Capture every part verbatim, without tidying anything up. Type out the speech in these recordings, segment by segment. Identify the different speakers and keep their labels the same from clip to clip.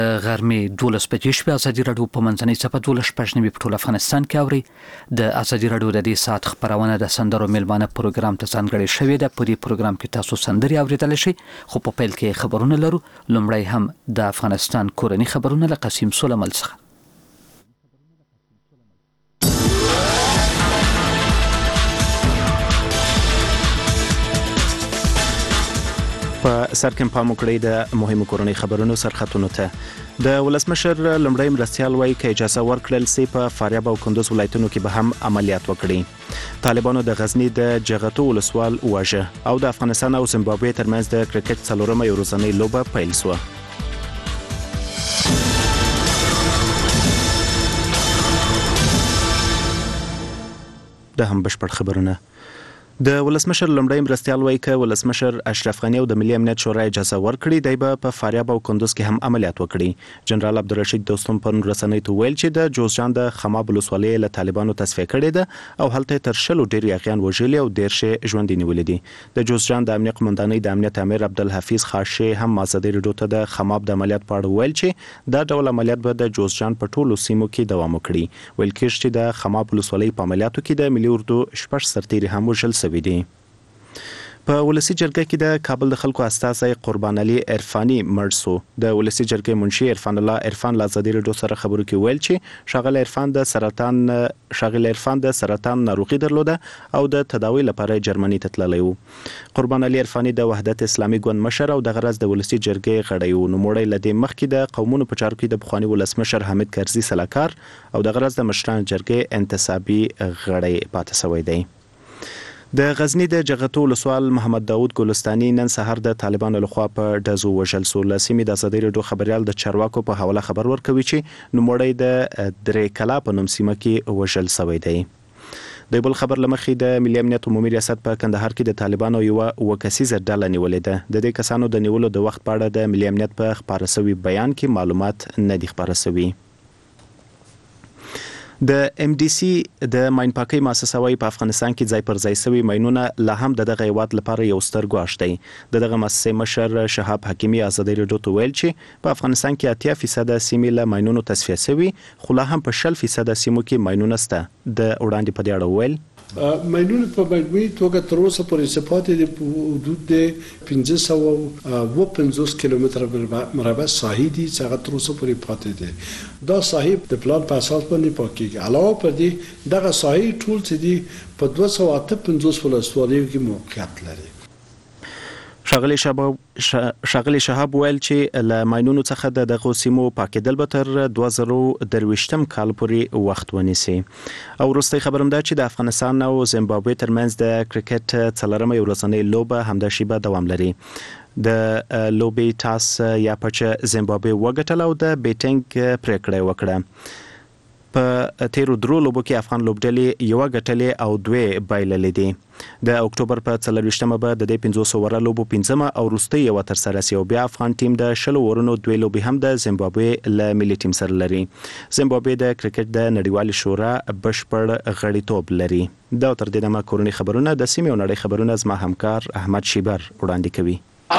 Speaker 1: غرمې دولس بجې شوې. ازادي راډیو په منځنۍ صفحه دولس شپږ نوي په ټول افغانستان کې اوري. د ازادي راډیو د دې ساعت خبرونه د سندرو میلمانه پروګرام ته ځانګړې شوې ده. په دې پروګرام کې تاسو سندري اوریدلی شئ، خو په پیل کې خبرونه لرو. لومړی هم د افغانستان کورني خبرونه له قاسم سلیمان څخه.
Speaker 2: په سر کې پام وکړئ د مهمو کورنۍ خبرونو سرخطونو ته. د ولسمشر لومړی مرستیال وایي که اجازه ورکړل سي په فاریاب او کندوز ولایتونو کې به هم عملیات وکړي. طالبانو د غزنی د جغتو ولسوال واژه او د افغانستان او زیمبابوې ترمنځ د کرکټ څلورمه یو ورځنۍ لوبه پیل شوه. د هم بشپړ خبرونه. د ولسمشر لومړی مرستیال وایي که ولسمشر اشرف غنی او د ملي امنیت شورا اجازه ورکړي دی به په فاریاب او کندوز کې هم عملیات وکړي. جنرال عبدالرشید دوستم پرون رسنۍ ته ویل چې د جوزجان د خماب ولسوالۍ له طالبانو تصفیه کړې ده او هلته تر شلو ډېر یاغیان وژلي او ډېر شې ژوندي نیولي دي. د جوزجان د امنیت قومندانۍ د امنیت امیر عبدالحفیظ خاشي هم ازادي راډیو ته د خماب د عملیات په اړه ویل چې دا ډول عملیات به د جوزجان په ټولو سیمو کې دوام وکړي. ویل کېږي چې د خماب ولسوالۍ په عملیاتو کې د ملي اردو شپږ سرتیري هم وژل شوي دي. په ولسی جرګه کې د کابل د خلکو استازی قربان علي عرفاني مړ شو. د ولسی جرګې منشي عرفان الله عرفان له ازادي راډیو سره خبرو کې ویل چې شاغل عرفان د سرطان شاغل عرفان د سرطان ناروغي درلوده او د تداوی لپاره جرمني ته تللی و. قربان علي عرفاني د وحدت اسلامي ګوند مشر او د غرض د ولسی جرګې غړی و. نو موړی لدې مخکې د قومونو په چارو کې د بخوانی ولسمشر حامد کرزي سلاکار او د غرض د مشران جرګې انتصابي غړی پاتې شوی دی. د غزنی د جغتو ولسوال محمد داود ګلستاني نن سهار د طالبانو لخوا په ډزو وژل شو. له سیمې د ازادي راډیو خبريال د چارواکو په حواله خبر ورکوي چې نوموړی د درې کلا په نوم سیمه کې وژل شوی دی. د بل خبر لمخې د ملي امنیت عمومي ریاست په کندهار کې د طالبانو یو وکسیزه ډله نیولې ده. د دې کسانو د نیولو د وخت په اړه د ملي امنیت په خبره سوي بیان کې معلومات نه دي خبره سوي. د ام ډي سي د ماین پاکي مؤسسه وايي په افغانستان کې ځای پر ځای شوي ماینونه لا هم د دغه هیواد لپاره یو ستر ګواښ دی. د دغه مؤسسې مشر شهاب حکیمي ازادي راډیو ته ویل چې په افغانستان کې اتیا فیصد سیمې له ماینونو تصفیه شوي، خو لا هم په شل فیصد سیمو کې ماینونه شته. د وړاندې په دې اړه ویل
Speaker 3: ماینونه په مجموعي توګه تر اوسه پورې صفات د حدود د پنځه سوه اوه پنځوس کیلومتره مربع ساحې دي چې هغه تر اوسه پورې پاتې دي. دا ساحې د پلان په اساس باندې پاکېږي. علاوه پر دې دغه ساحې ټول چې دي په دوه سوه اته پنځوس ولسوالیو کې موقعیت لري.
Speaker 2: شاغلی شهاب شاغلی شهاب ویل چې له ماینونو څخه د دغه سیمو پاکېدل به تر دوه زره درویشتم کال پورې وخت ونیسي. او وروستۍ خبر هم ده چې د افغانستان او زیمبابوې ترمنځ د کرکټ څلورمه یو ورځنۍ لوبه همدا شیبه دوام لري. د لوبې ټاس یا پچ زیمبابوې وګټل او د بیټینګ پریکړه وکړه. په تیرو درو لوبو کې افغان لوبډلې یو غټلې او دوه بایللې دي. د اکتوبر په څلرویشتمه به د دې پنځوس وره لوبو پنځمه او وروستۍ یو تر سره سی او بیا افغان ټیم د شلو ورونو دوه لوبې هم د زیمبابوې له ملي ټیم سره لري. زیمبابوې د کرکټ د نړیوال شورا بشپړ غړیتوب لري. دا تر دې دمه کورنۍ خبرونه د سیمې او نړۍ خبرونه زما همکار احمد شیبر وړاندې کوي.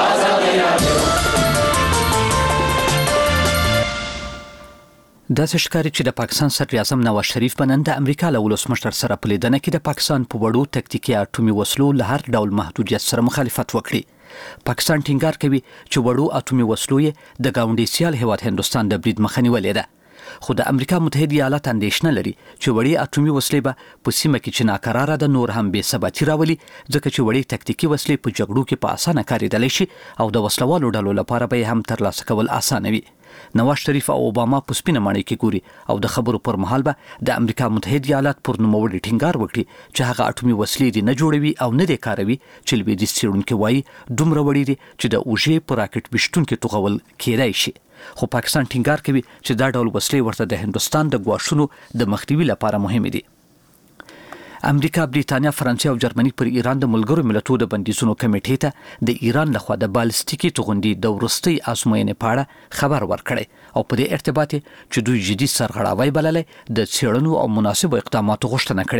Speaker 1: داسې ښکاري چې د پاکستان صدر اعظم نواز شریف به نن د امریکا له ولسمشر سره په لیدنه کې د پاکستان په وړو تکتیکي اټومي وسلو له هر ډول محدودیت سره مخالفت وکړي. پاکستان ټینګار کوي چې وړو اټومي وسلو یې د ګاونډي سیال هیواد هندوستان د برید مخه نیولې ده. خو د امریکا متحده ایالات اندېښنه لري چې وړې اټومي وسلې به په سیمه کې چې ناکراره ده نور هم بې ثباتي راولي، ځکه چې وړې تکتیکي وسلې په جګړو کې په اسانه کارېدلی شي او د وسلوالو ډلو لپاره به یې هم ترلاسه کول اسانه وي. نواز شریف او اوباما په سپینه ماڼۍ کې ګوري او د خبرو پر مهال به د امریکا متحده ایالات پر نوموړي ټینګار وکړي چې هغه اټومي وسلې دې نه جوړوي او نه دې کاروي چې لویدیځ څېړونکي وایي دومره وړې دي چې د اوژې په راکټ ویشتونکي توغول کېدای شي. خو پاکستان ټینګار کوي چې دا ډول وسلې ورته د هندوستان د ګواښونو د مخنیوي لپاره مهمې دي. امریکا، بریتانیا، فرانسې او جرمني پر ایران د ملګرو ملتونو د بندیزونو کمیټې ته د ایران لخوا د بالستیکي توغندي د وروستۍ ازموینې په اړه خبر ورکړی او په دې ارتباط چې دوی جدي سرغړاوی بللی د څېړنو او مناسبو اقداماتو غوښتنه کړې ده.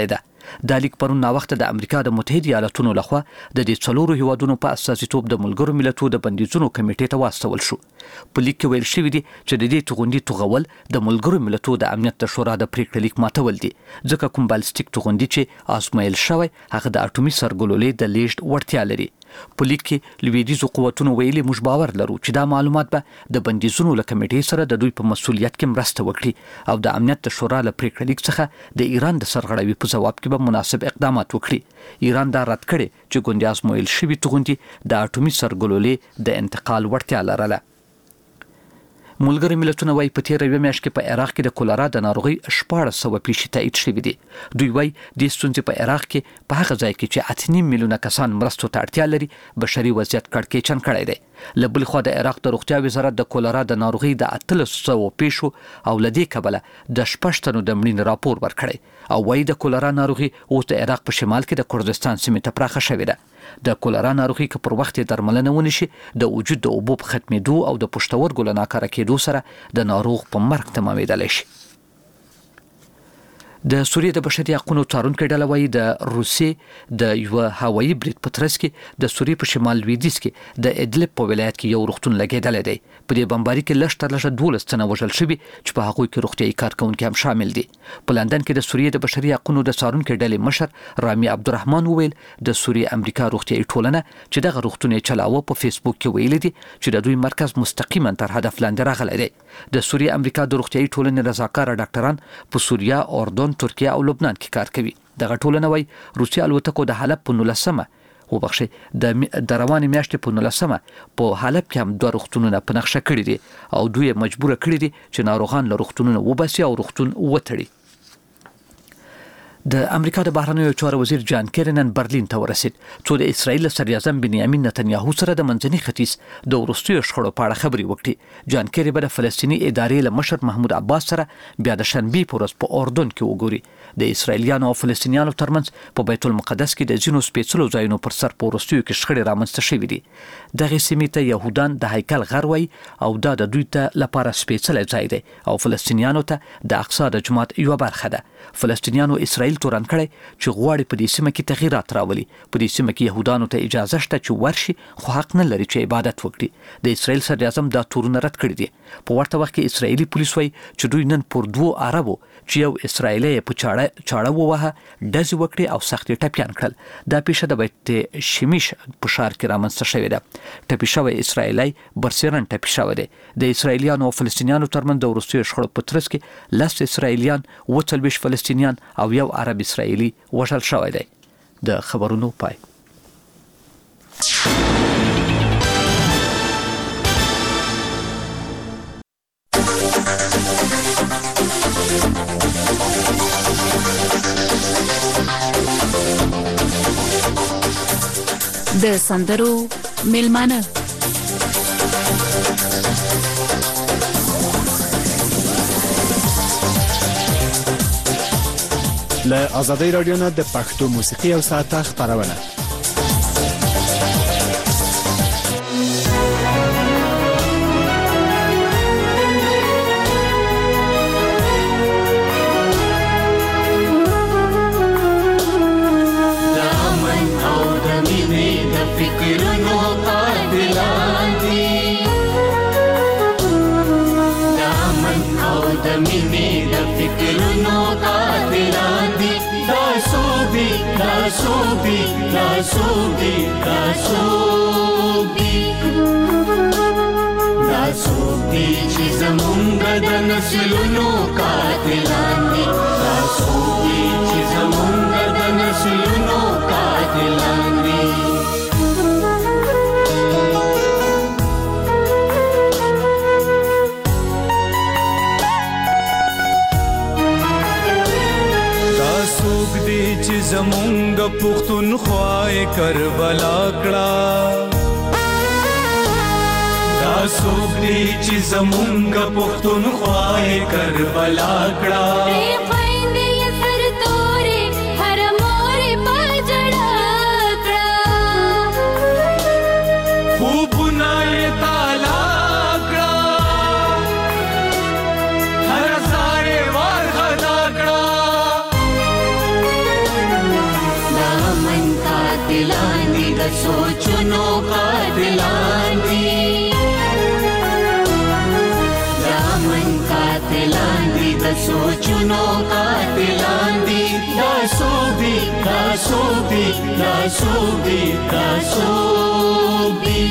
Speaker 1: دا لیک پرون ناوخته د امریکا د متحده ایالاتونو لخوا د دې څلورو هیوادونو په اساسیتوب د ملګرو ملتونو د بندیزونو کمیټې ته واستول شو. په لیک کې ویل شوی دی چې د دې توغندي توغول د ملګرو ملتونو د امنیت د شورا د پریکړې لیک ماتول دي، ځکه کوم بالستیک توغندي چې آزمایل شوی هغه د اټومي سرګلولې د لیږد وړتیا لري. په لیک کې لویدیځو قوتونو ویلي موږ باور لرو چې دا معلومات به د بندیزونو له کمیټې سره د دوی په مسؤلیت کې مرسته وکړي او د امنیت د شورا له پریکړې لیک څخه د ایران د سرغړاوي په ځواب کې به مناسب اقدامات وکړي. ایران دا رد کړي چې ګوندې آزمایل شوی توغندي د اټومي سرګلولې د انتقال وړتیا لرله. ملګري ملتونه وايي په تیر یو میاشت کې په عراق کې د کولرا د ناروغي شپږ سوه پیښې تایید شوې دي. دوی وايي د ستونزې په عراق کې په هغه ځای کې چې اته نیم میلیونه کسان مرستو ته اړتیا لري بشري وضعیت کړکېچن کړی دی. له بل خوا د عراق د روغتیا وزارت د کولرا د ناروغي د اتلس سوه پیښو او لدې کبله د شپږ تنو د مړینې راپور ورکړی او وايي د کولرا ناروغي اوس د عراق په شمال کې د کردستان سیمې ته پراخه شوې ده. د کولرا ناروغي که پر وخت درملنه ونشي د وجود د اوبو په ختمېدو او د پښتورګو له ناکاره کېدو سره د ناروغ په مرګ تمامېدلی شي. د سوریې د بشري حقوقو څارونکو ډله وايي د روسیې د یو هوایي برید په ترڅ کې د سوریې په شمال لویدیځ کې د ادلب په ولایت کې یو روغتون لګېدلی دی. په دې بمباري کې لږ تر لږه دولس تنه وژل شوي چې په هغوی کې روغتیایي کارکونکي هم شامل دي. په لندن کې د سوریې د بشري حقوقو د څارونکو ډلې مشر رامي عبدالرحمن وویل د سوریې امریکا روغتیایي ټولنه چې دغه روغتون یې چلاوه په فیسبوک کې ویلي دي چې د دوی مرکز مستقیما تر هدف لاندې راغلی دی. د سوریې امریکا د روغتیایي ټولنې رضاکاره ډاکټران په سوریا، اردن، ترکیه او لبنان کې کار کوي. دغه ټولنه وايي روسي الوتکو د حلب په نولسمه وبخښي د د روانې میاشتې په نولسمه په حلب کې هم دوه روغتونونه په نقشه کړي دي او دوی مجبور کړي دي چې ناروغان له روغتونونو وباسي او روغتون وتړي. د امریکا د بهرنیو چارو وزیر جان کیری نن برلین ته ورسید څو د اسرایل صدر اعظم بنیامین نتنیاهو سره د منځني ختیځ د وروستیو شخړو په اړه خبرې وکړي. جان کیری به د فلسطیني ادارې له مشر محمود عباس سره بیا د شنبې په ورځ په اردن کې وګوري. د اسرایلیانو او فلسطینیانو ترمنځ په بیت المقدس کې د ځینو سپېڅلو ځایونو پر سر په وروستیو کې شخړې رامنځته شوې دي. دغه سیمې ته یهودان د هیکل غر وایي او دا د دوی ته لپاره سپېڅلی ځای دی او فلسطینیانو ته د اقصی د جومات یوه برخه ده. فلسطینیانو اسرائیل تورن کړی چې غواړي په دې سیمه کې تغییرات راولي. په دې سیمه کې یهودانو ته اجازه شته چې ورشي خو حق نه لري چې عبادت وکړي. د اسرائیل صدر اعظم دا تورونه رد کړي دي. په ورته وخت کې اسرائیلي پولیس وایي چې دوی نن پر دوو عربو چې یو اسرائیلی په چاړه چاړه ووهه ډزې وکړي او سخت یې ټپیان کړل. دا پیښه د بیت شمیش په ښار کې رامنځته شوې ده. ټپي شوی اسرائیلی برسیرن ټپي شوی دی. د اسرائیلیانو او فلسطینیانو ترمنځ د وروستیو شخړو په ترڅ کې لس اسرائیلیان، اووه څلوېښت فلسطینیان او یو عرب اسرائیلي وژل شوی دی. د خبرونو پای.
Speaker 4: د سندرو میلمانه
Speaker 5: له آزادۍ رادیو نه د پښتو موسیقي او ساعته خبرونه.
Speaker 6: Sobi, la sobi, la sobi, la sobi, چې زمونږ د نسلونو قاتلان دي. la sobi, چې زمونږ د نسلونو قاتلان دي.
Speaker 7: چې زمونږ پښتونخوا کربلا کړه. دا څوک دی چې زمونږ پښتونخوا کربلا کړه.
Speaker 6: سوچونو قاتلان دي دا من قاتلان دي دا سوچونو قاتلان دي دا سوق دي دا سوق دي دا سوق دي دا سوق دي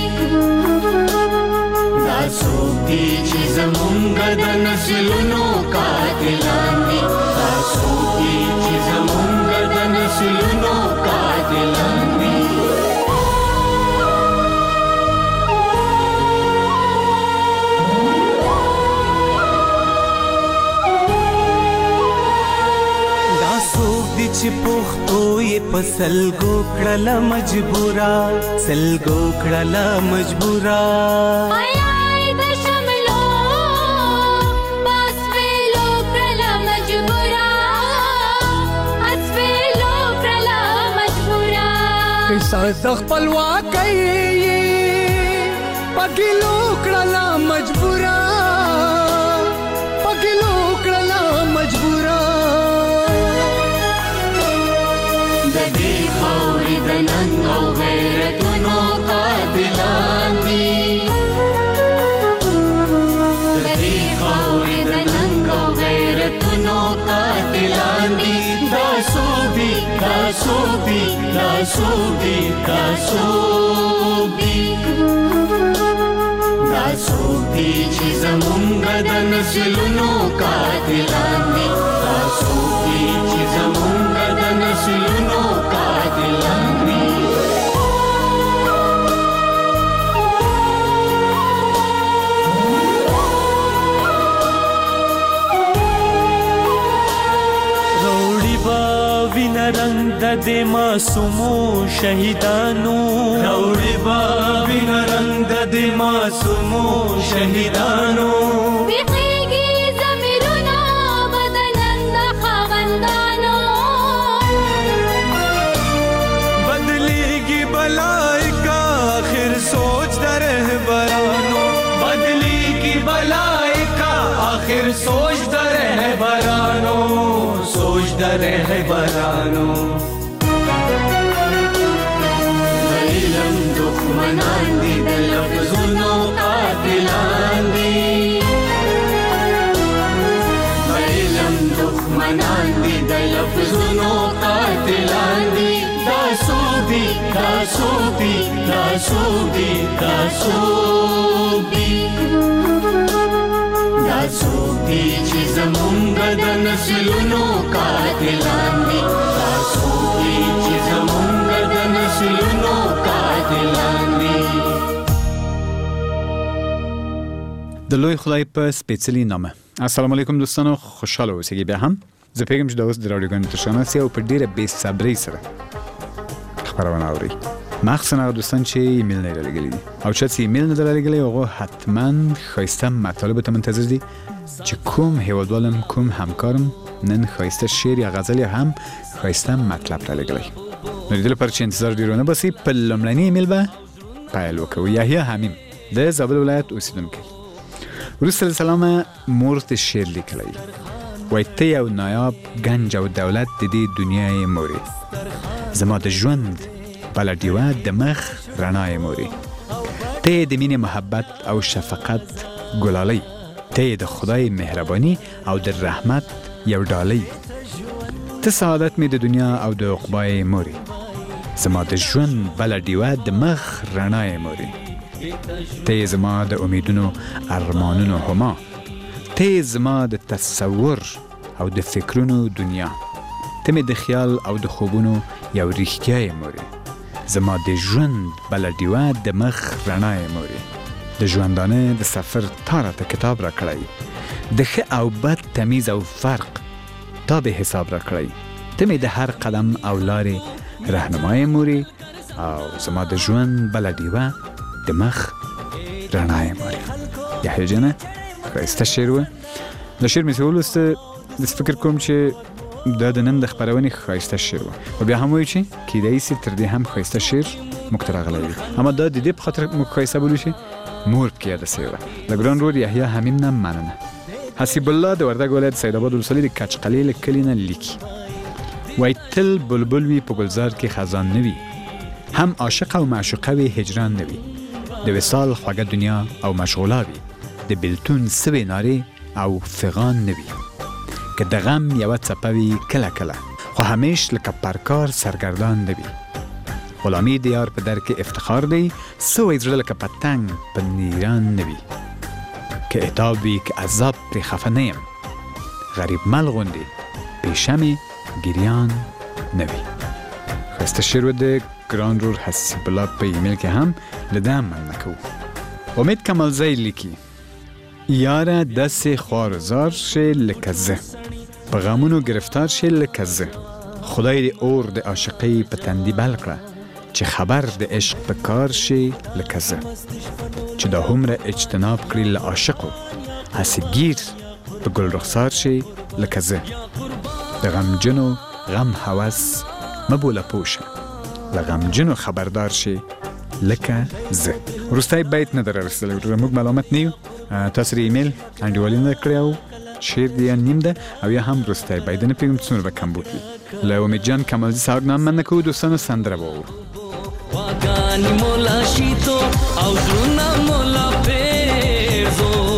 Speaker 6: دا سوق دي چې زمونږ د نسلونو قاتلان دي دا سوق دي چې زمونږ د نسلونو قاتلان دي
Speaker 7: چې پښتو یې په سلګو کړله مجبورا سلګو کړله مجبورا
Speaker 8: آی د شملو بس ویلو کړله مجبورا اس ویلو کړله مجبورا
Speaker 9: کیسه د خپلواکۍ پګلو کړله مجبورا پګلو کړله مجبورا
Speaker 6: د ننګ او غیرتونو قاتلان دي د دې خاورې د ننګ او غیرتونو قاتلان دي دا څوک دي دا څوک دي دا څوک دي دا څوک دي دا څوک دي چې زمونږ د نسلونو قاتلان دي دا څوک دي چې زمونږ د نسلونو قاتلان دي
Speaker 7: روړي با وینا رنگ د دې معصومو شهیدانو روړي با وینا رنگ د دې معصومو شهیدانو
Speaker 8: بخیږي زمیرونه بدنن د خاوندانو
Speaker 7: بدلیږي بلای کا آخر سوچ د رهبرانو بدلیږي بلای کا آخر سوچ د رهبرانو سوچ د رهبرانو
Speaker 6: علم دښمنان دي د لفظونو قاتلان دي علم دښمنان دي د لفظونو قاتلان دي دا څوک دي دا څوک دي دا څوک دي دا څوک دي دا څوک دي چې زمونږ د نسلونو قاتلان دي دا څوک دي چې زمونږ د نسلونو قاتلان دي
Speaker 5: د لوی خدای په سپېڅلي نامه السلام علیکم دوستانو خوشاله اوسئ بیا هم زه پیغام چې د اوس د راډیوګانو ترشناسي او په ډیره بې صبرۍ سره خبرونه اوري مخصوصا هغه دوستان چې ایمیل نه لري او چې ایمیل نه لري هغه حتما خاصه مطالب ته منتظر دي چې کوم هیوادوالم کوم همکارم نن خاصه شعر یا غزل یا هم خاصه مطلب را لګلای نو دې لپاره چې انتظار ډیرونه بسې په لمړنی ایمیل به پایل وکړو یحیی حمیم د زابل ولایت اوسیدونکی ورسره سلام مور ته شعر لیکلی وای ته یو نایاب گنج او دولت د دې دنیای موري زما د ژوند بله ډیوه د مخ رڼای موري ته د مینې محبت او شفقت ګلالۍ ته د خدای مهرباني او د رحمت یو ډالۍ ته سعادت می د دنیا او د عقبای موري زما د ژوند بله ډیوه د مخ رڼای موري ته زما د امیدونو ارمانونو هما ته زما د تصور او د فکرونو دنیا ته می د خیال او د خوبونو یو رښتیای موري زما د ژوند بله ډیوه د مخ رڼای موري د ژوندانه د سفر تا راته کتاب را کړی د ښه او بد تمیز او فرق تا به حساب را کړی ته می د هر قدم او لارې رهنمای موري او زما د ژوند بله ډیوه د مخ رڼای موري یحیی جانه ښایسته شعر و د شعر مې ولوسته داسې فکر کوم چې دا د نن د خپرونې ښایسته شعر و او بیا هم وایو چې کیدای شي تر دې هم ښایسته شعر موږ ته راغلی وي اما دا د دې په خاطر موږ ښایسته بولو چې مور پکې یاده سوې وه د ګران رور یحیی حمیم نه مننه حسیب الله د وردګ ولایت سیدآباد ولسوالۍ د کچقلې له کلي نه لیکي وایي تل بلبل وي په ګلزار کې خزان نه وي هم عاشق او معشوقه وي هجران نوي د وصال خوږه دنیا او مشغوله وي د بلتون سوي ناري او فغان نوي که د غم یوه څپه وي کله کله خو همیش لکه پرکار سرګردان نوي غلامي د یار په در کې افتخار دی سوی زړه لکه پتنګ په نیران نوي که عتاب وي که عذاب پرې خفه نه یم غریب مل غوندې پیشمې ګریان نوي ښایسته شعر و د ګران رور حسیب الله په ایمیل کې هم له ده مننه کوو امید کمالزی لیکي یاره دست خوارزار شه لکه زه په غمونو گرفتار شه لکه زه خدای دې اور د عاشقۍ په تندي بل کړه چې خبر د عشق په کار شي لکه زه چې دا هومره اجتناب کړي له عاشقو هسې ګیر په ګل رخسار شي لکه زه د غمجنو غم هوس مبوله پوشه له غمجنو خبردار شي لکه زه وروستی بیت نه در رسیدلی موږ ملامت نه یو تاسو ایمیل انډیوالي نه کړی او شعر دی یا نیم ده او یا هم وروستی بیت نه پوهېږم څومره به کم بوتلي له امید جان کمالزي صاحب نه هم مننه کوو دوستانو سندره به واورو
Speaker 10: واګانې مولا شیتو او زړونه مولا پېرزو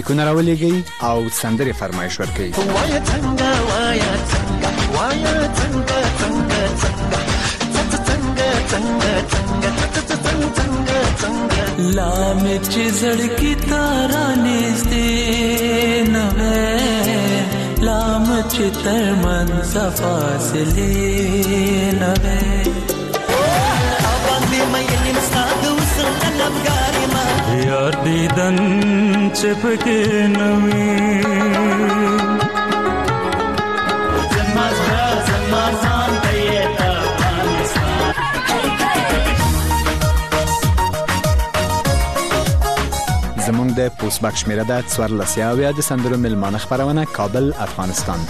Speaker 5: لیکونه راولېږئ او سندرې فرمایش ورکړئ.
Speaker 6: وایا څنګه وایا څنګه وایا څنګه څنګه څنګه څنګه څنګه څنګه څنګه څنګه
Speaker 10: لا مې چې زړګي تارا نږدې نه وې لا مې چې تر منځ فاصلې نه وې
Speaker 6: باندې مې نمستا د وسل طلبګارې ما
Speaker 10: یار دیدن چې پکې نه وي
Speaker 6: زما زړه زما ځان ته یې افغانستان.
Speaker 5: زمونږ د پوسټبک شمیره ده څوارلس یاویا د سندرو میلمانه خپرونه کابل افغانستان.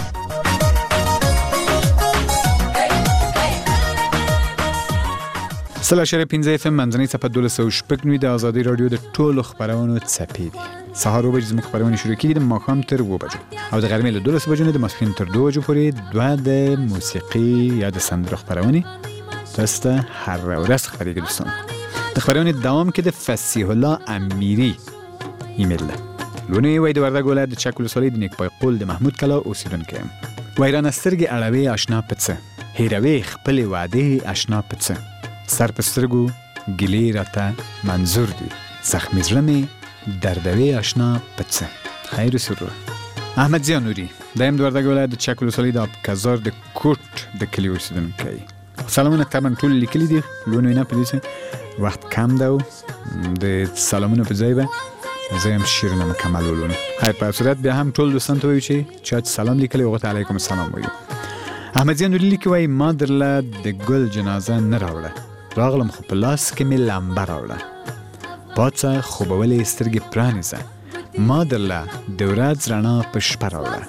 Speaker 5: سل اشاره پنځه اف ام منځنۍ صفحه دولس سوه شپږ نوي د ازادي راډیو د ټولو خپرونو څپې دي. سهار اوه بجې زموږ خپرونې شروع کېږي د ماښام تر اوه بجو او د غرمې له دولس بجو نه د ماسپښین تر دوه بجو پورې دوه د موسیقي یا د سندرو خپرونې تاسو ته هر ورځ خپرېږي. دوستان د خپرونې دوام کې د فصیح الله امیری ایمیل ده. لونی وای د وردګ ولایت د چک ولسوالۍ د نیکپای قول د محمود کلا اوسیدونکی یم. وای رانه سترګې اړوې اشنا په څه هېروې خپلې وعدې اشنا په څه سر په سترګو ګیلې راته منظور دي زخمي زړه مې دردوې اشنا په څه. خیر سرور احمد ضیا نوري دایم د وردګ ولایت د چک ولسوالۍ د ابکزار د کوټ د کلي اوسیدونکی. سلامونه طبعا ټول لیکلي دي. لونی نه پدې وخت کم ده د سلامونه په ځای به زه هم شیرونه مکمل ولونه. خیر په صورت بیا هم ټول دوستان ته وایو چې چا سلام لیکلی هغو ته علیکم السلام وایو. احمد ضیا نوري لیکي وایي ما درله د ګل جنازه نه راوړه راغلم خو په لاس کې مې لمبه راوړه پاڅه خوبولې سترګې پرانیزه ما درله د ورځ رڼا په شپه راوړه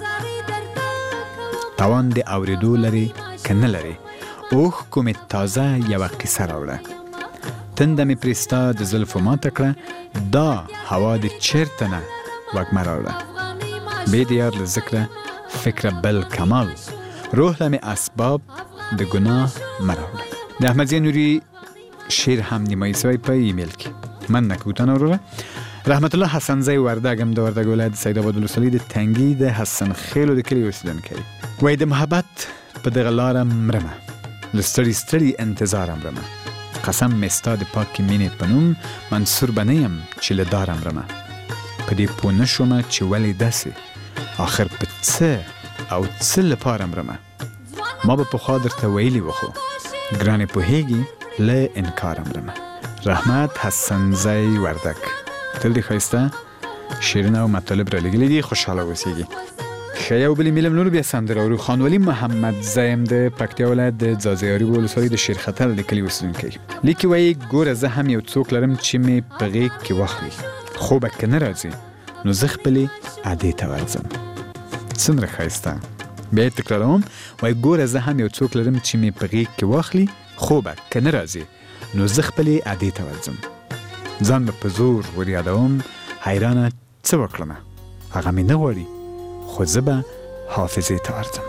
Speaker 5: توان د اورېدو لري که نه لري اوښکو مې تازه یوه قیصه راوړه تنده مې پرې ستا د زلفو ماته کړه دا هوا د چېرته نه وږمه راوړه بې د یار له ذکره فکره بل کمال روح له مې اسباب د ګناه مه راوړه. د احمد ضیا نوري شعر هم نیمایي سوی په ایمیل کې من نکوتن وروره. رحمت الله حسنزی وردګ هم د وردګ ولایت د سیدآباد ولسوالۍ د تنګي د حسن خیلو د کلي اوسیدونکی وایي د محبت په دغه لاره مرمه له ستړي ستړي انتظار مرمه قسم مې ستا د پاکې مینې په نوم منصور به نه یم چې له داره مرمه په دې پوه نه شومه چې ولې داسې آخر په څه او څه لپاره مرمه ما به پخوا درته ویلي و خو ګرانې پوهېږي له انکاره مرمه. رحمت حسنزی وردګ تل دې ښایسته شعرونه او مطالب را لېږلي دي. خوشحاله اوسېږي. ښه یو بلې میله نور بیا سندره اورو. خانولي محمد زی هم د پکتیا ولایت د ځاځي ولسوالۍ د شیرخطر د کلي اوسېدونکی لیکي وایي ګوره زه هم یو څوک لرم چې مې په غېږ کې واخلي خوبه که نه راځي نو زه خپلې ادې ته ورځم. څومره ښایسته. بیا یې تکراروم وایي ګوره زه هم یو څوک لرم چې مې په غېږ کې واخلي خوبه که نه راځي نو زه خپلې ادې ته ورځم. ځان به په زور ور یادوم حیرانه څه وکړمه هغه مې نه غواړي خو زه به حافظې ته ورځم.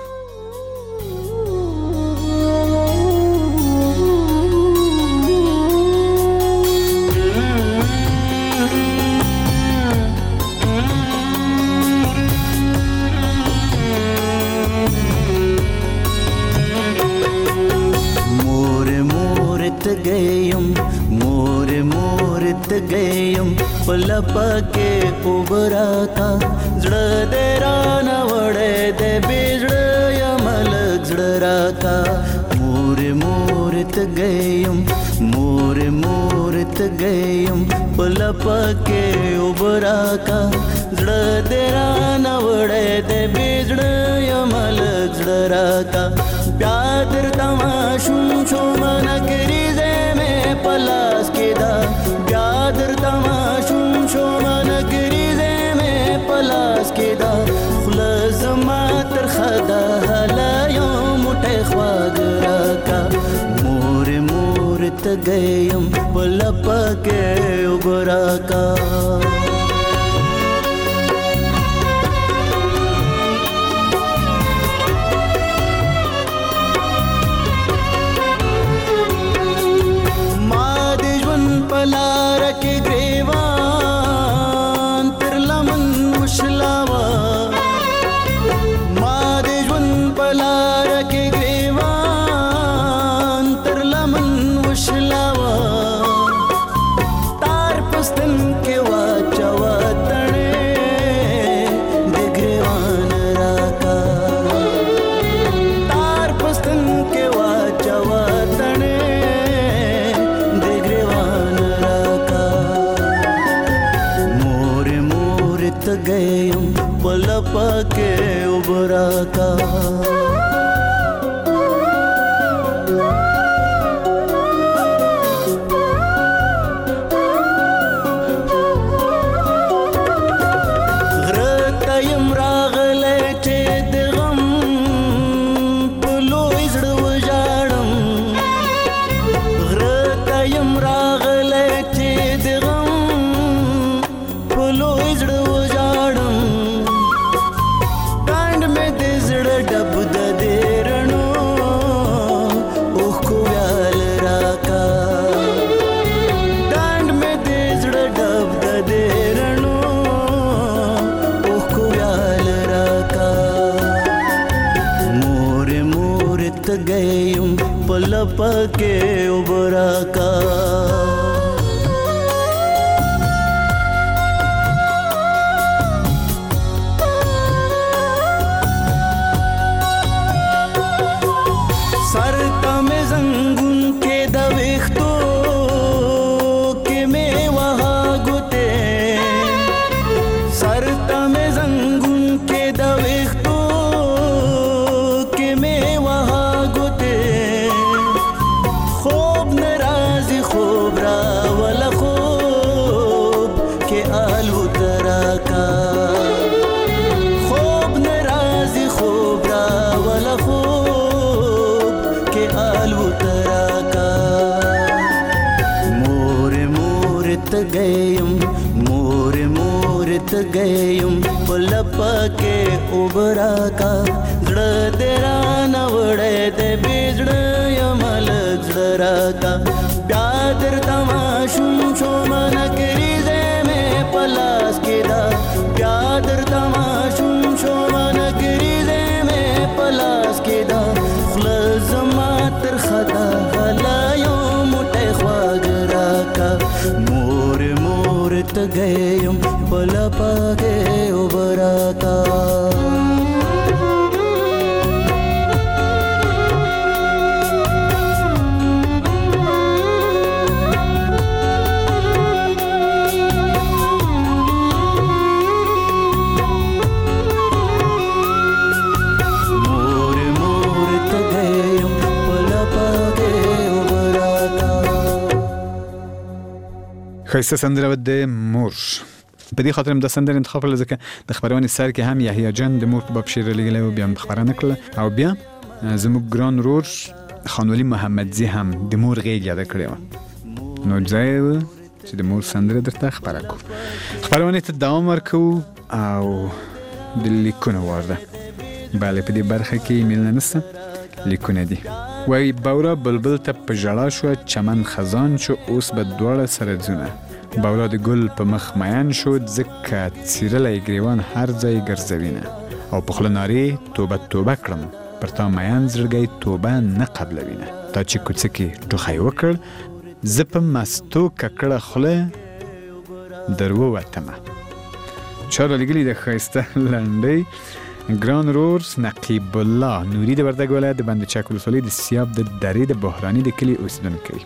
Speaker 7: پلپا کې اوبراتا زړه دې رانه وړې دې بېزړه یم لږ زړه راکا مور مور ته ګیم مور مور ته ګیم پلپا کې اوبراکا زړه دې رانه وړې دې بېزړه یم لږ زړه راکا بیا درته ماشوم شوم نګري زې مې پلاس کې دا بیا درته ماشوم شوم نګري زې مې پلاس کې دا خوله زما ترخه ده هله یو موټی خواږه راکه مور مور ته ګیم په لپه کې اوبه راکه وبراکا गयम पलप के उबरा का सरता में जंगुन के दवेख्तो के में वहाँ गुते सरता में जंगुन के दवेख्तो के में गयम मोर मोरत गयम पलप के उबरा का जड़ तेरा नवड़े दे बिजड़ यमल जड़ा का प्यादर तमाशुम शो मन करीजे में पलास के दा प्यादर तमाशुम शो मन करीजे में पलास के दा खलज मातर खता हलायो मुटे ख्वागरा का मोर मोरत गयम पलप के उबरा का
Speaker 5: خیسته سندره و د مور په دې خاطر هم د سندره انتخاب کړل ځکه د خبرونې سر کې هم یحیی جان د مور په باب شعر لیکلی او بیا هم خبرونه کړله او بیا زموږ ګران رور خانولي محمدزي هم د مور غېږ یاده کړې وه نو ځای و چې د مور سندره درته خپره کړو خپرونې ته دوام ورکوو او د لیکونه وار ده بله په دې برخه کې ایمیلونه نشته لیکونه دي وای باورا بلبل ته په ژړا شو چمن خزان شو اوس به دواړه سره ځونه باورا د ګل په مخ میان شو ځکه څیرلی ګریوان هر ځای ګرځوینه او په خوله نارې توبه توبه کړم پر تا میان زړګی توبه نه قبلوینه تا چې کوڅه کې ټوخی وکړ زه په مستو ککړه خوله در ووتمه چا رالیږلي د ښایسته لنډۍ ګران رور نقیب الله نوري د وردګ ولایت د بند چک ولسوالۍ د سیاب د درې د بحراني د کلي اوسیدونکی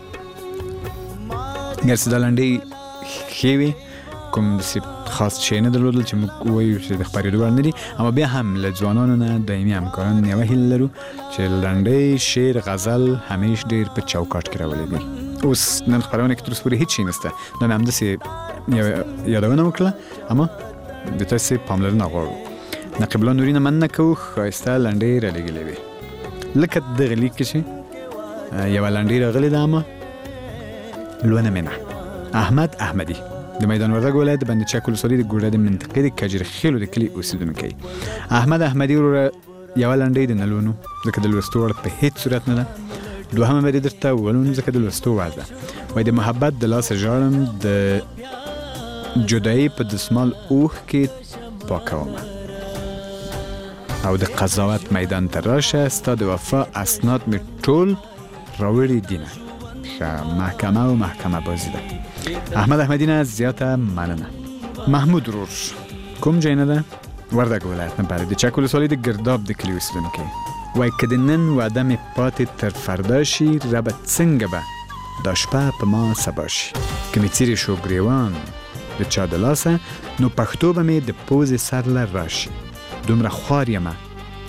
Speaker 5: ګرڅه دا لنډۍ ښې وې کوم داسې خاص شی نه درلودل چې موږ ووایو چې د خپرېدو وړ نه دي اما بیا هم له ځوانانو نه دایمي همکارانو نه یوه هیله لرو چې لنډۍ شعر غزل همیش ډېر په چوکاټ کې راولېږي اوس نن خپرونه کې تر اوسه پورې هېڅ شی نشته نن همداسې یوه یادونه وکړه اما د تاسې پاملرنه غواړو نقیب الله نوري نه مننه کوو ښایسته لنډۍ رالیږلې وې لکه دغه لیک کې چې یوه لنډۍ راغلې ده اما لونه مې نه احمد احمدي د میدان وردګ ولایت د بند چک ولسوالۍ د ګوډه د منطقې د کجرخیلو د کلي اوسیدونکی احمد احمدي وروره یوه لنډۍ د نه لولو ځکه د لوستو وړ په هېڅ صورت نه ده دوهمه به دې درته ولولم ځکه د لوستو وړ ده وایي د محبت د لاسه ژاړم د جدایي په دسمال اوښکې پاکومه او د قضاوت میدان ته راشه ستا د وفا اسناد مې ټول راوړي دینه ښه محکمه او محکمه بازی ده احمد احمدی نه زیاته مننه محمود رور کوم ځای نه ده وردګ ولایت نه بله د چک ولسوالۍ د ګرداب د کلي اوسیدونکی وایي که د نن واده مې پاتې تر فردا شي ربه څنګه به دا شپه په ما سبا شي که مې څیرې شو ګریوان د چا د لاسه نو پښتو به مې د پوزې سر له راشي دومره خوار یمه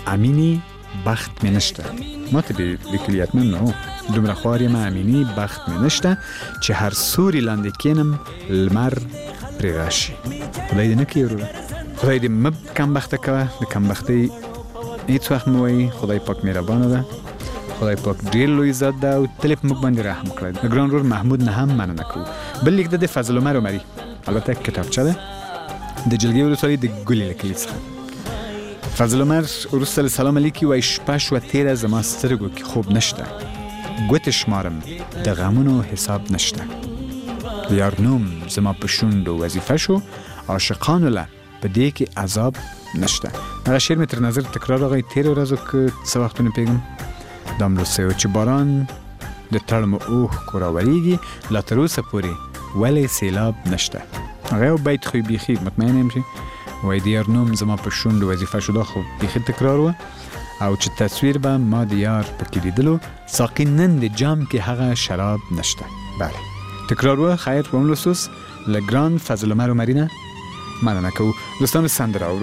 Speaker 5: امینی بخت مې نشته. ما ته دې لیکلي حتما نو دومره خوار یم امینی بخت مې نشته چې هر سوري لاندې کینم لمر پرې راشي. خدای دې نه کړي وروره، خدای دې مه کم بخته کوه. د کم بختۍ هیڅ وخت مه وایي. خدای پاک مهربانه ده، خدای پاک ډېر لوی ذات ده او تل په موږ باندې رحم کړی. د ګران ورور محمود نه هم مننه کوو. بل لیک د فضل عمر عمري، البته کتابچه ده، د جلګې ولسوالۍ د ګلې له کلي څخه. فضل عمر وروسته له سلام لیکي وایي شپه شوه تېره زما سترګو کې خوب نشته، ګوتې شمارم د غمونو حساب نشته، د یار نوم زما په شونډو وظیفه شو، عاشقانو له په دې کې عذاب نشته. هغه شعر مې تر نظر تکرار راغی تېرو ورځو کې څه وختونه پېږم دا م لوستی و چې باران د تړمو اوښکو راورېږي لا تر اوسه پورې ولې سیلاب نشته. هغه یو بیت خو بیخي مطمئن یم چې وایي د یار نوم زما په شونډو وظیفه شو، دا خو بیخي تکرار و. او چې تصویر به ما د یار پکې لیدلو، ساقي نن د جام کې هغه شراب نشته. بله تکرار و. خیر په لوسوس له ګران فضل عمر عمري نه مننه کوو. دوستانو سندره اورو.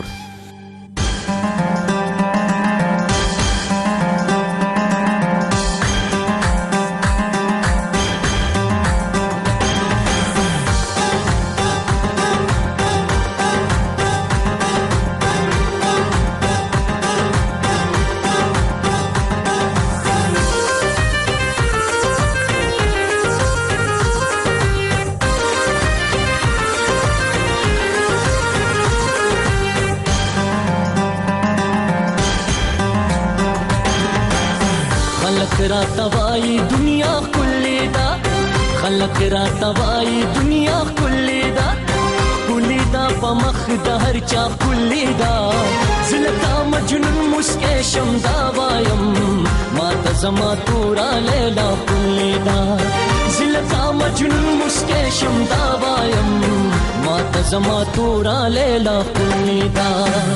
Speaker 6: راتوای دنیا کلی دا، خلق راتوای دنیا کلی دا، کلی دا په مخ د هر چا کلی دا، زلتا مجنون مسکه شم دا وایم ما ته زما تورا لیلا کلی دا، زلتا مجنون مسکه شم دا وایم ما ته زما تورا لیلا کلی دا.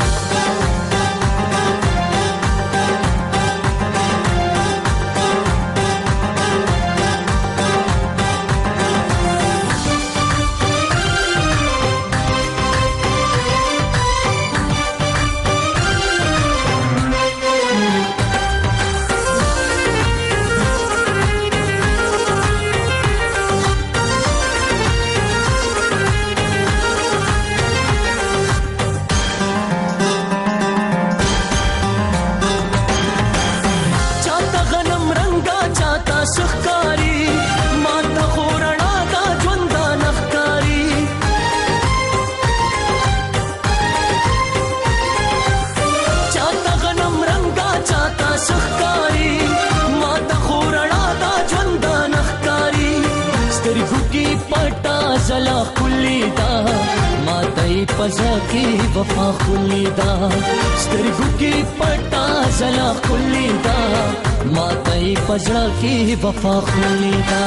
Speaker 6: زلا کلی دا ما دای پزا کی وفا کلی دا، سترګو کی پټا زلا کلی دا ما دای پزا کی وفا کلی دا.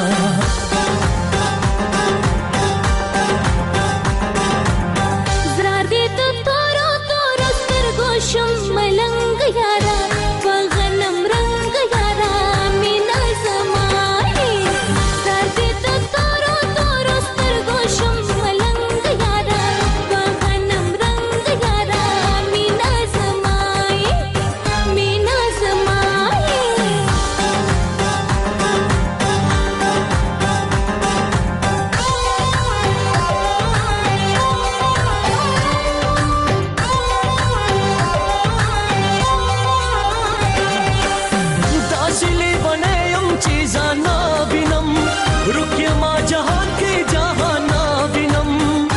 Speaker 8: زرار دې تو تورو تورو سترګو شم ملنګ یارا په غنم رنگ یارا مینا زمای، زرار دې تو تورو تورو سترګو شم ملنګ یارا په غنم رنگ یارا مینا زمای، مینا زمای.
Speaker 6: داسلی بنیم چیزا نا بینم، رکی ما جهان کی جهان نا بینم،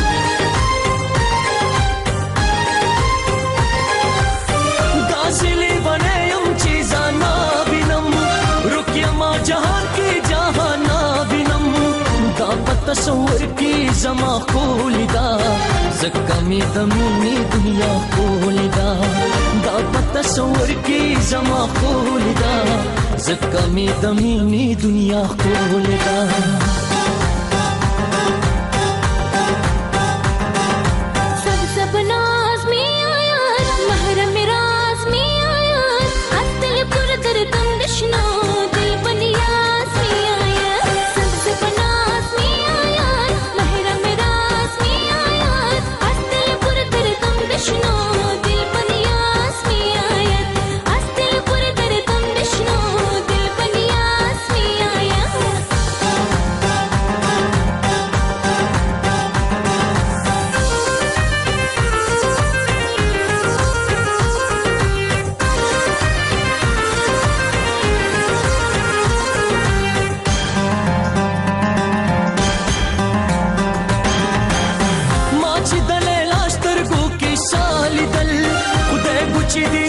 Speaker 6: داسلی بنیم چیزا نا بینم، رکی ما جهان کی جهان نا بینم، دا پتصور کی زما خولی دا زکمی دمینی دنیا خولی دا، دا پتصور کی زما خولی دا زکمی دمینی دنیا خولی دا.
Speaker 8: सब सब नाज में आया महरम राज में आया असल पुर दर तंदशनो दिल बनियास में आया, सब सब नाज में आया महरम राज में आया असल पुर दर तंदशनो दिल बनियास में आया,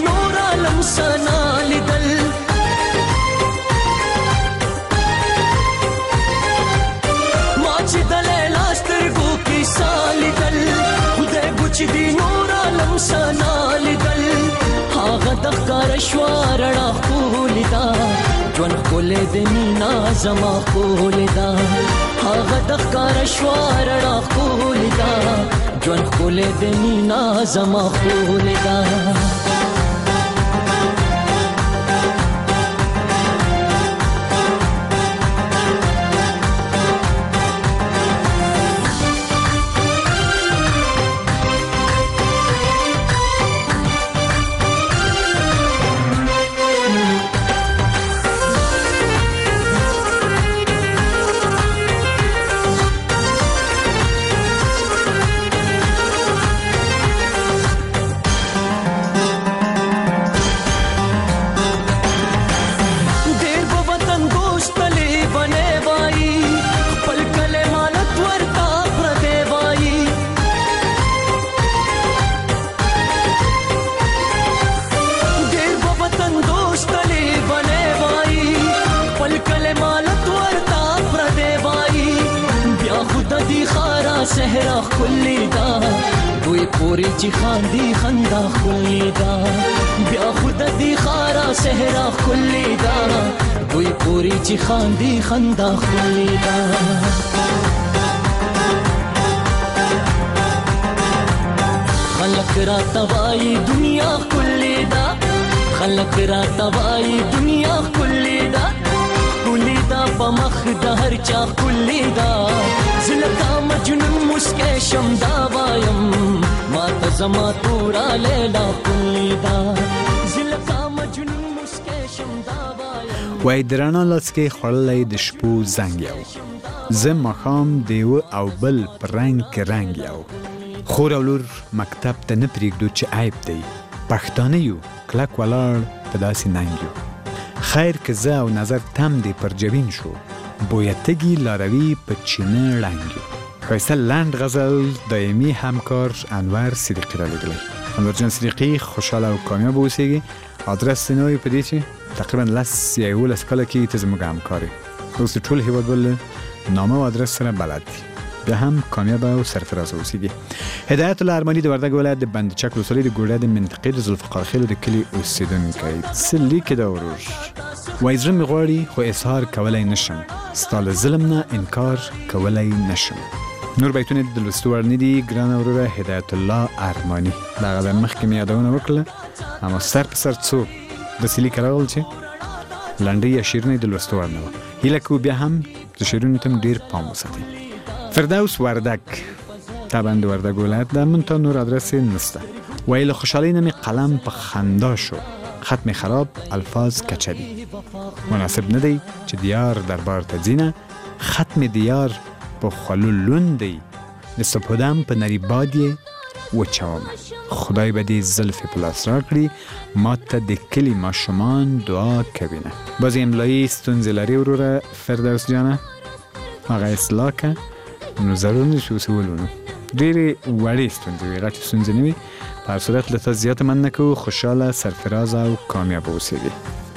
Speaker 7: نور عالم سنا لیدل ما چې د لیلا سترګو کې سالیدل خدای بچ دی نور عالم سنا لیدل هغه د ښکار شوارړه خولیدا ژوند کولې د مینا زما خولیدا هغه د ښکار شوارړه خولیدا ژوند کولې د مینا زما خولیدا صحرا خلی دا دوی پوری چې خاندي خندا خلی دا بیا خود دی خارا صحرا خلی دا دوی پوری چې خاندي خندا خلی دا خلق را توای دنیا خلی دا خلق را توای دنیا خلی دا خلی دا په مخ د هر چا خلی دا زلکا مجنون مسکه شم دا وایم ما ته زما تورا لیلا خلیدا زلکا مجنون مسکه شم دا وایم
Speaker 5: وای درانه لاسکې خړلې د شپو زنګ یو زه مخام دیو او بل پرنګ کې رنگ یو خور او لور مکتب ته نه پریږدو چې عیب دی پښتانه یو کلک ولاړ په داسې ننګ یو خیر که زه او نظر تم دی پر جبین شو بویتگی لاروی په چینه رنگی ښایسته لنډ غزل دایمي همکار انور صدیقی را لیږلی انور جان صدیقی خوشحاله او کامیاب اوسیږي آدرس نوی په دې چې تقریبا لس یا یولس کاله کې ته زموږ همکار یې اوس د ټول هیواد بل نامه او آدرس سره بلد دي بیا هم کامیاب او سرفراز اوسیږي هدایت الله ارماني د وردګ ولایت د بندچک ولسوالۍ د ګوډه د منطقې د ذوالفقار خیلو د کلي اوسېدونکی څه لیکي دا ورور وایي زړه مې غواړي خو اظهار کولی نشم ستا له ظلم نه انکار کولی نشم نور بیتونه د لوستو وړ نه دي ګرانه وروره هدایت الله ارماني دغه در مخکې مې یادونه وکړله اما سر په سر څو داسې لیکه راغل چې لنډۍ یا شعرونه د لوستو وړ نه وه هیله کوو بیا هم د شعرونو ته ډېر پام وساتئ فردوس وردک طبعا د وردګ ولایت ده منتها نور آدرس نسته وایي له خوشحالۍ نه مې قلم په خندا شو خط مې خراب الفاظ کچدي مناسب نه دی چې د یار دربار ته ځینه خط مې د یار په خولو لوند دی د سپودم په نري باد یې وچومه خدای به دې زلفې په لاس راکړي ما ته د کلي ماشومان دعا کوینه بعضې املایي ستونزې لري وروره فردوس جانه هغه اصلاح که نو ضرور نشي اوس ولونو ډېرې وړې ستونزې وي غټې ستونزې نه وي په هر صورت له تا زیاته مننه کوو خوشحاله سرفراز او کامیاب اوسېږي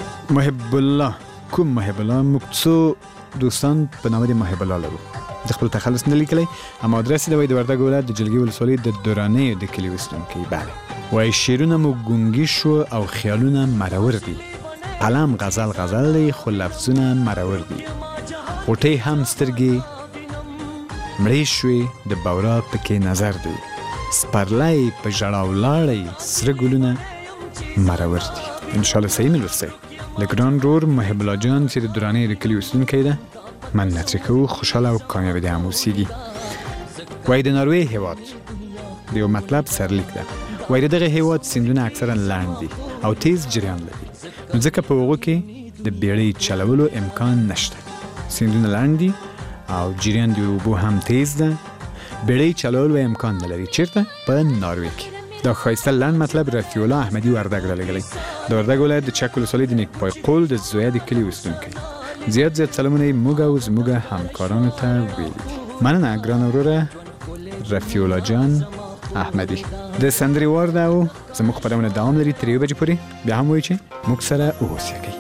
Speaker 5: محب الله کوم محب الله موږ څو دوستان په نامه د محب الله لرو د خپل تخلص نه لیکلی اما آدرس یې د وایي د وردګ ولایت د جلګې ولسوالۍ د درانیو د کلي اوسېدونکی بله وایي شعرونه مو ګونګي شو او خیالونه مرور دي قلم غزل غزل دی خو لفظونه مرور دي غوټۍ هم سترګې مړې شوې د بورا پکې نظر دی سپرلی په ژړا ولاړی سره ګلونه مرور دي انشاءالله صحیح مې لوستی له ګران رور محب الله جان چې د درانیو د کلي اوسېدونکی ده مننه ترې کوو خوشحاله او کامیابه دې هم اوسېږي وایي د ناروې هېواد د یو مطلب سرلیک ده وایي د دغه هېواد سیندونه اکثرا لنډ دي او تیز جریان لري نو ځکه په هغو کې د بیړۍ چلولو امکان نشته سیندونه لنډ دي او جریان د اوبو هم تیز ده بیړۍ چلولو امکان نه لري چیرته په ناروې کې دا ښایسته لنډ مطلب رفیع الله احمدي وردګ رالیږلی د وردګ ولایت د چک ولسوالۍ د نیکپای قول د زویه د کلي اوسېدونکی زیات زیات سلامونه یې موږ او زموږ همکارانو ته ویلي دي مننه ګرانه وروره رفیع الله جان احمدي د سندرې وار دا و زموږ خپرونه دوام لري تر یو بجې پورې بیا هم وایي چې موږ سره اوسئ.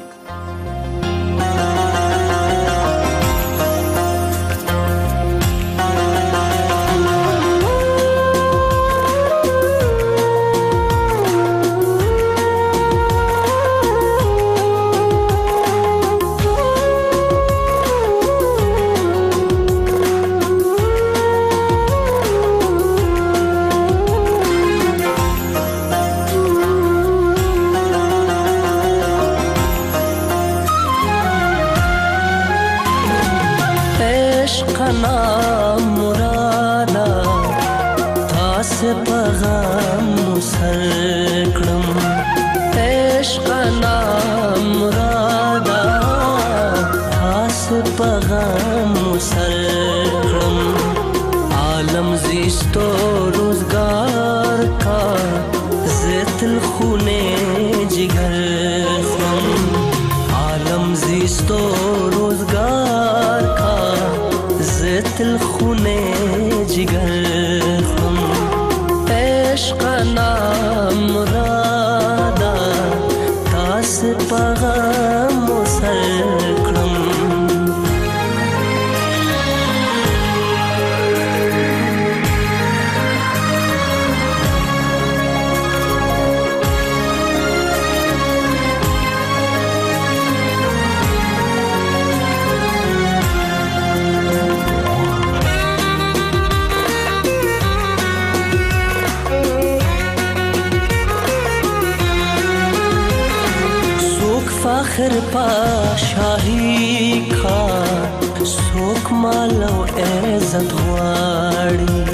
Speaker 7: فخر پا شاهی کا سوک مال او عزت غواړي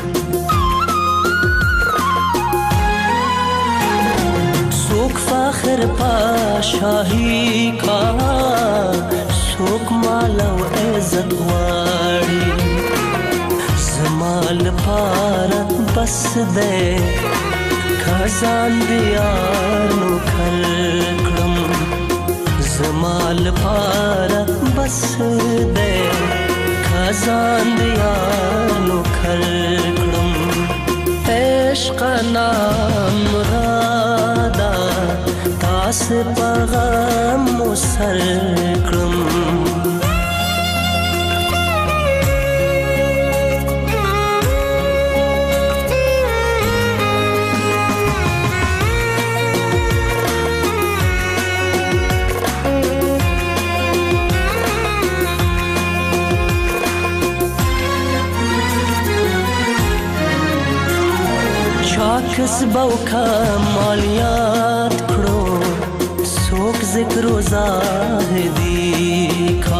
Speaker 7: سوک فخر پا شاهی کا سوک مال او عزت غواړي زمال پار بس دے خزان دیانو کل زمال پارا بس دے خزان دیانو کھرکڑم عشق نام رادا تاس پغام مسرکڑم کسبو کمالیات کړو څوک ذکر و زاهدی کا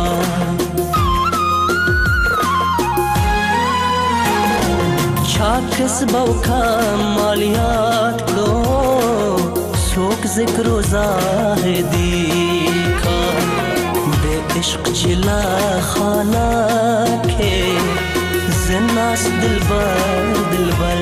Speaker 7: چا کسبو کمالیات کړو څوک ذکر و زاهدی کا بے عشق جلا خانہ کے زناس دلبر دلبر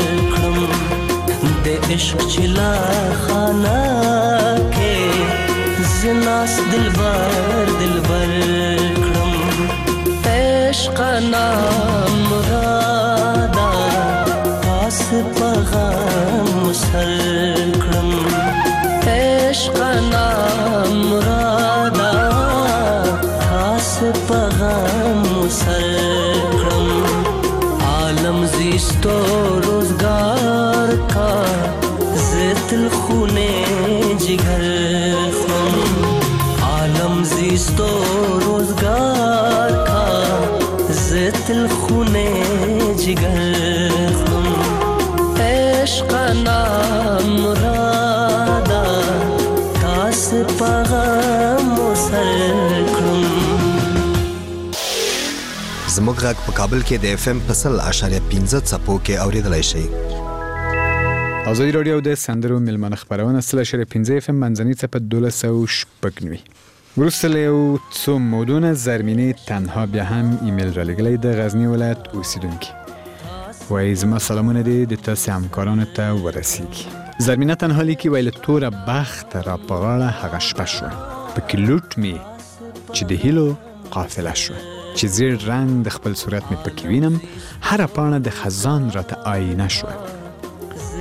Speaker 7: دے عشق چلا خانہ کے زناس دلبر دلبر کرم عشق نام مرادا پاس پغام سر کرم عشق نام مرادا پاس پغام سر کرم عالم زیستو روزگار کا زیت الخونے جگر خم عالم زیستو روزگار کا زیت الخونے جگر خم عشق نام مرادا تاس پغام سر کرم
Speaker 11: زموږ غږ په کابل کې د اف ام پسل اشاریه پنځه څپو کې اوریدلای شئ.
Speaker 5: ازادي رادیو د سندرو ملمنه خبرونه سل اشاریه پنځه اف ام منځنی څپه دولس او شپږ نوي. وروسته له یو څو مودونه زرمینې تنها بیا هم ایمیل را لګلی د غزنی ولایت اوسیدونکي وایي زما سلامونه دې د تاسې همکارانو ته ورسیږي. زرمینه تنها لیکي ویل توره بخت را په غاړه هغه شپه شوه پکې لوټ مې چې د هیلو قافله شوه چې زیر رنگ د خپل صورت مې پکې وینم هره پاڼه د خزان راته آینه شوه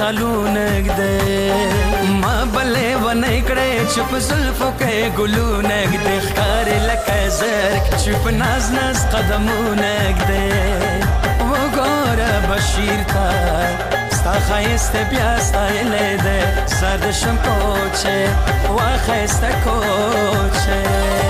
Speaker 12: خلونک دې ما بلې ونې کړې چې په زلفو کې ګلونک دې ښکارې لکه زرک چې په ناز ناز قدمونک دې وګوره بشیر ته ستا ښایسته بیا ستایلی دی سر د شم کوچې واخیسته کوچې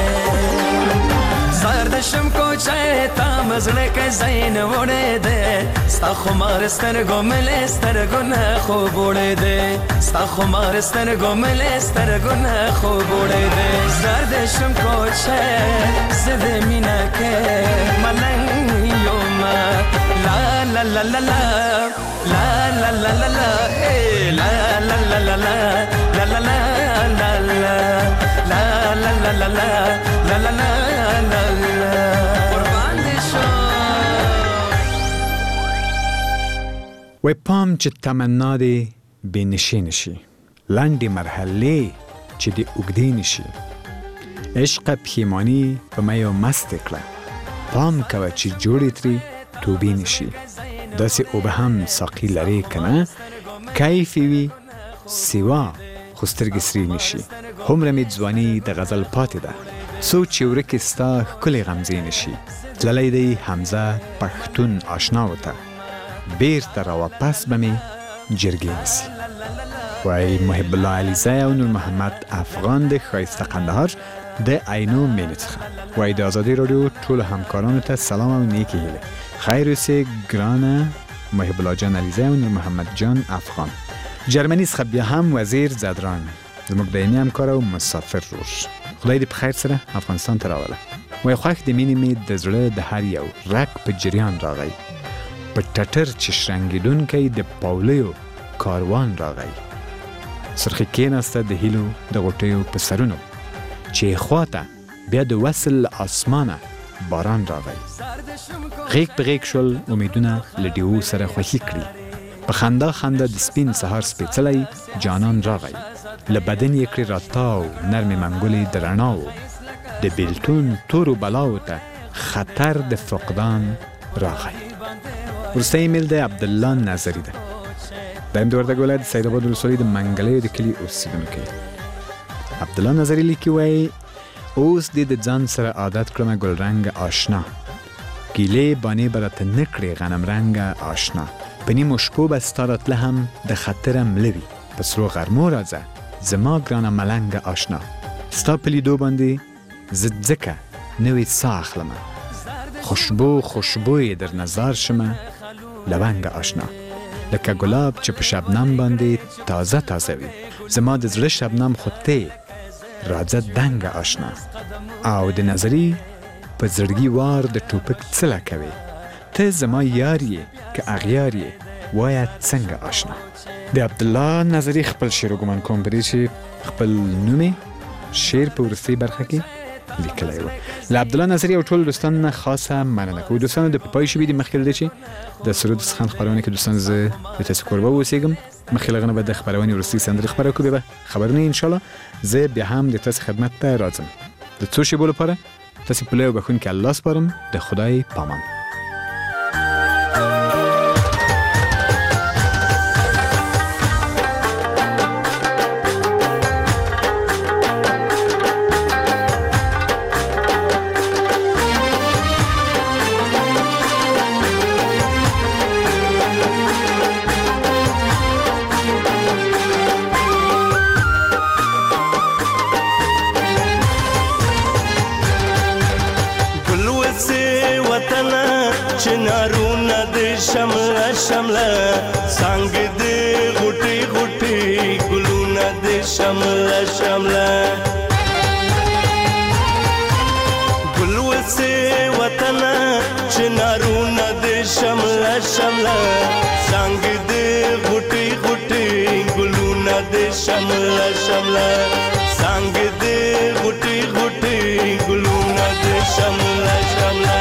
Speaker 12: سر د شم کوچې تا مزړه کې ځای نه وړی دی ستا خمار سترګو ملې سترګو نه خوب وړی دی ستا خمار سترګو ملې سترګو نه خوب وړی دی سر د شم کوچې زه د مینه کې ملنګ یومه لا لا لا لا لا La la la la la, hey, la la la la la, la la la la la, la la la la la, la la la la la. قربان دي شو.
Speaker 5: وی پام چې تمنا دی بې نشي نشي لنډې مرحلې چې دی اوږدې نشي عشق پښیماني په میو مست کړه پام کوه چې جوړې ترې توبې نشي داسې اوبه هم ساقي لري که نه کیفې وي سوا خو سترګې سرې نشي هومره مې ځواني د غزل پاتې ده څو چې ورکې ستا ښکلې غمزې نشي تللی دی حمزه پښتون آشناو ته بیرته راواپس به مې جرګې نیسي وایي محب الله علیزی او نور محمد افغان د ښایسته قندهار د عینو مینې څخه وایي د ازادي راډیو ټولو همکارانو ته سلام او نیکې هیلې خیر اوسې ګرانه محب الله جان علیزی او نور محمد جان افغان جرمني څخه بیا هم وزیر زدران زموږ دایمي همکار او مسافر رور خدای دې په خیر سره افغانستان ته راوله وایي خوښ د مینې مې د زړه د هر یو رګ په جریان راغی په ټټر چې شرنګېدونکی د پاولیو کاروان راغی سرخې کېناسته د هیلو د غوټیو په سرونو چې خواته بیا د وصل آسمانه باران راغی غیږ په غیږ شول امیدونه له ډیوو سره خوښي کړي په خندا خندا د سپین سهار سپېڅلی جانان راغی له بدن یې کړې راتاو نرمې منګولې د رڼاو د بیلتون تورو بلاو ته خطر د فقدان راغی وروستی ایمیل د عبدالله نظري ده دایم د وردګ ولایت د سیدآباد ولسوالۍ د منګلیو د کلي اوسېدونکی عبدالله نظري لیکي وایي اوس دې د ځان سره عادت کړمه ګلرنګه آشنا ګیلې بانې به راته نه کړې غنم رنګه آشنا په نیمو شپو به ستا راتله هم د خطره مله وي په سرو غرمو راځه زما ګرانه ملنګه آشنا ستا په لیدو باندې زه ځکه نوې ساه اخلمه خوشبو خوشبو یې در نظر شمه لونګه آشنا لکه ګلاب چې په شبنم باندې تازه تازه وي زما د زړه شبنم خو ته راځه دنګه آشنا او د نظري په زړګي وار د ټوپک څله کوي ته زما یار یې که اغیار یې وایه څنګه آشنا د عبدالله نظري خپل شعر ګمان کوم په دې چې خپل نوم شعر په وروستۍ برخه کې لیکلی و له عبدالله نظري او ټولو دوستانو نه خاصه مننه کوو دوستانو د پای شوي دي مخکې له دې چې د سرود څخه خپرونه کې دوستان زه د تاسو کوربه واوسېږم مخکې له هغه نه به د خپرونې وروستۍ سندرې خپره کړو بیا به خبرونه انشاءالله زه بیا هم د تاسو خدمت ته راځم د څو شېبو لپاره تاسې په لوی او بښونکي الله سپارم د خدای پامان
Speaker 6: شمله څنګ دې غټي غټي ګلونه دې شمله شمله ګل وسه وطن چنارونه دې شمله شمله څنګ دې غټي غټي ګلونه دې شمله شمله څنګ دې غټي غټي ګلونه دې شمله شمله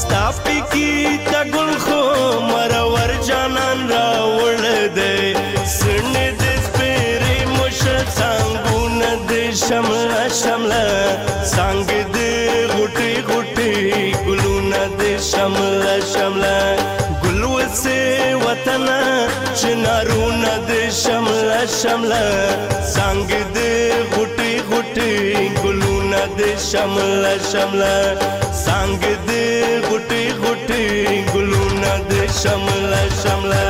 Speaker 6: ستاپی کی تا گل خو مرور جانان راوړ دې سن دې سپېرې مش څنګهون دې شمله شمله څنګه دې غټي غټي ګلونه دې شمله شمله ګل وسه وطن چنارونه دې شمله شمله څنګه دې غټي غټي ګلونه دې شمله شمله څنګه دې غټي غټي ګلونه دې شمله شمله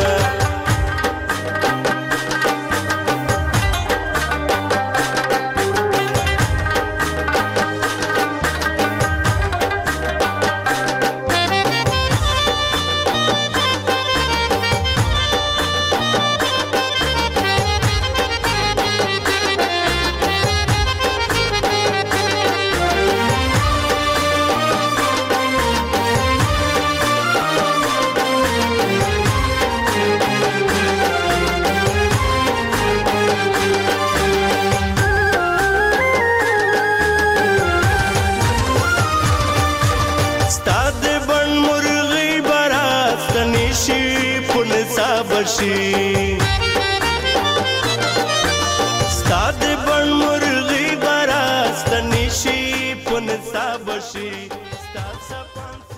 Speaker 6: ستاد بن مرغی براست نشی پن سابشی ستاد سپن